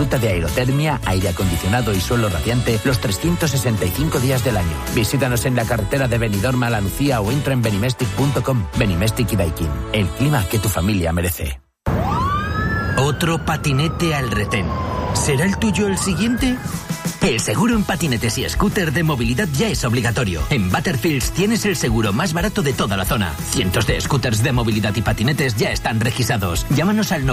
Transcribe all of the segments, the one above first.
Disfruta de aerotermia, aire acondicionado y suelo radiante los 365 días del año. Visítanos en la carretera de Benidorm a La Lucía o entra en benimestic.com. Benimestic y Daikin. El clima que tu familia merece. Otro patinete al retén. ¿Será el tuyo el siguiente? El seguro en patinetes y scooter de movilidad ya es obligatorio. En Butterfields tienes el seguro más barato de toda la zona. Cientos de scooters de movilidad y patinetes ya están registrados. Llámanos al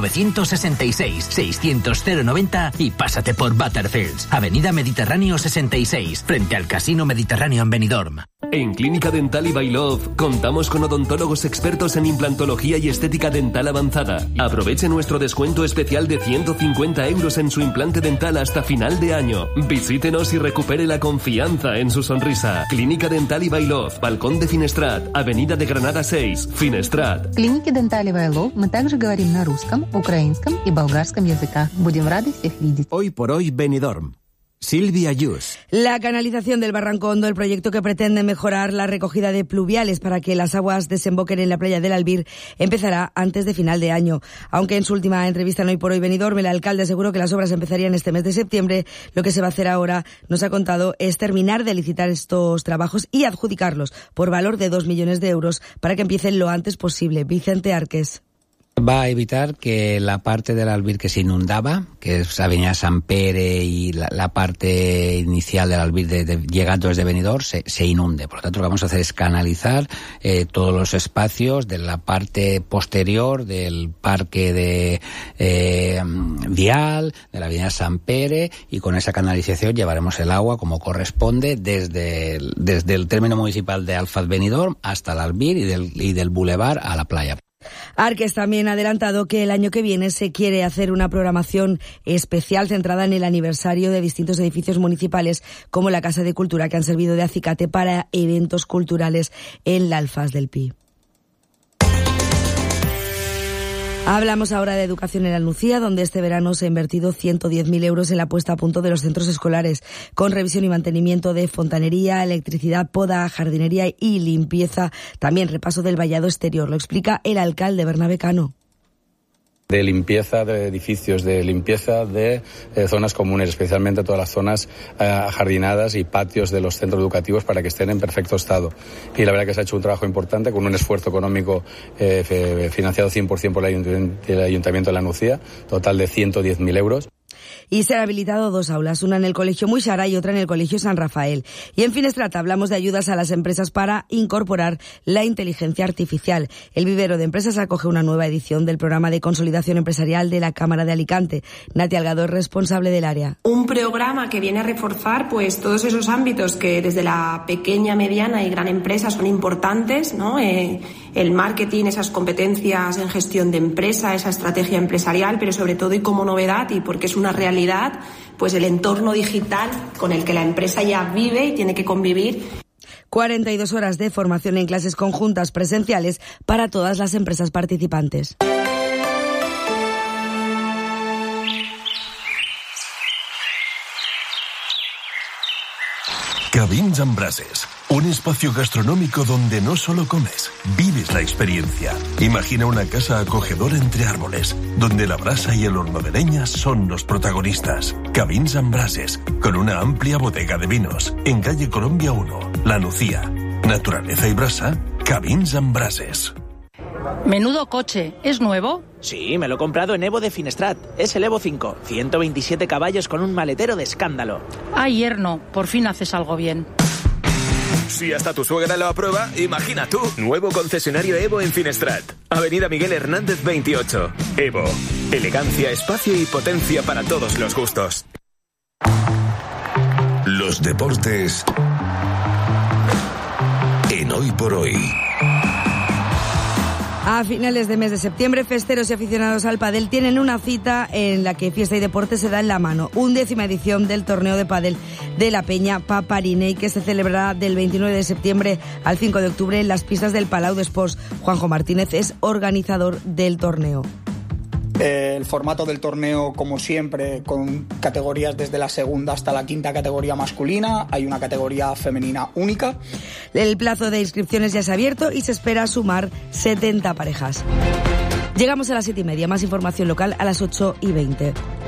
966-600-090 y pásate por Butterfields. Avenida Mediterráneo 66, frente al Casino Mediterráneo en Benidorm. En Clínica Dental Ivailov contamos con odontólogos expertos en implantología y estética dental avanzada. Aproveche nuestro descuento especial de 150 € en su implante dental hasta final de año. Visítenos y recupere la confianza en su sonrisa. Clínica Dental Ivailov, Balcón de Finestrat, Avenida de Granada 6, Finestrat. В клинике Dental Ivailov мы также говорим на русском, украинском и болгарском языках. Будем рады всех видеть. Hoy por hoy, Benidorm. Silvia Yus. La canalización del Barranco Hondo, el proyecto que pretende mejorar la recogida de pluviales para que las aguas desemboquen en la playa del Albir, empezará antes de final de año. Aunque en su última entrevista en Hoy por Hoy Benidorm, el alcalde aseguró que las obras empezarían este mes de septiembre, lo que se va a hacer ahora, nos ha contado, es terminar de licitar estos trabajos y adjudicarlos por valor de 2 millones de euros para que empiecen lo antes posible. Vicente Arques. Va a evitar que la parte del Albir que se inundaba, que es Avenida San Pere y la parte inicial del Albir llegando desde Benidorm, se inunde. Por lo tanto, lo que vamos a hacer es canalizar todos los espacios de la parte posterior del parque de Vial, de la Avenida San Pere, y con esa canalización llevaremos el agua como corresponde desde el término municipal de Alfaz Benidorm hasta el Albir y del Boulevard a la playa. Arques también ha adelantado que el año que viene se quiere hacer una programación especial centrada en el aniversario de distintos edificios municipales como la Casa de Cultura, que han servido de acicate para eventos culturales en la Alfaz del Pi. Hablamos ahora de educación en la Nucía, donde este verano se ha invertido 110.000 euros en la puesta a punto de los centros escolares, con revisión y mantenimiento de fontanería, electricidad, poda, jardinería y limpieza. También repaso del vallado exterior. Lo explica el alcalde Bernabé Cano. De limpieza de edificios, de limpieza de zonas comunes, especialmente todas las zonas ajardinadas y patios de los centros educativos para que estén en perfecto estado. Y la verdad que se ha hecho un trabajo importante con un esfuerzo económico financiado 100% por el Ayuntamiento de la Nucía, total de 110.000 euros. Y se han habilitado 2 aulas, una en el Colegio Muixara y otra en el Colegio San Rafael. Y en Finestrat hablamos de ayudas a las empresas para incorporar la inteligencia artificial. El vivero de empresas acoge una nueva edición del programa de consolidación empresarial de la Cámara de Alicante. Natia Algado es responsable del área. Un programa que viene a reforzar pues todos esos ámbitos que desde la pequeña, mediana y gran empresa son importantes, ¿no? El marketing, esas competencias en gestión de empresa, esa estrategia empresarial, pero sobre todo y como novedad y porque es una realidad, pues el entorno digital con el que la empresa ya vive y tiene que convivir. 42 horas de formación en clases conjuntas presenciales para todas las empresas participantes. Cabins amb Brases, un espacio gastronómico donde no solo comes, vives la experiencia. Imagina una casa acogedora entre árboles, donde la brasa y el horno de leña son los protagonistas. Cabins amb Brases, con una amplia bodega de vinos, en calle Colombia 1, La Nucía. Naturaleza y brasa, Cabins amb Brases. Menudo coche, ¿es nuevo? Sí, me lo he comprado en Evo de Finestrat. Es el Evo 5, 127 caballos con un maletero de escándalo. Ay, yerno, por fin haces algo bien. Si hasta tu suegra lo aprueba, imagina tú. Nuevo concesionario Evo en Finestrat. Avenida Miguel Hernández 28. Evo. Elegancia, espacio y potencia para todos los gustos. Los deportes en Hoy por Hoy. A finales de mes de septiembre, festeros y aficionados al pádel tienen una cita en la que fiesta y deporte se da en la mano. 11ª edición del torneo de pádel de la Peña Paparinei, que se celebrará del 29 de septiembre al 5 de octubre en las pistas del Palau d'Esports. Juanjo Martínez es organizador del torneo. El formato del torneo, como siempre, con categorías desde la segunda hasta la quinta categoría masculina. Hay una categoría femenina única. El plazo de inscripciones ya se ha abierto y se espera sumar 70 parejas. Llegamos a las 7:30. Más información local a las 8:20.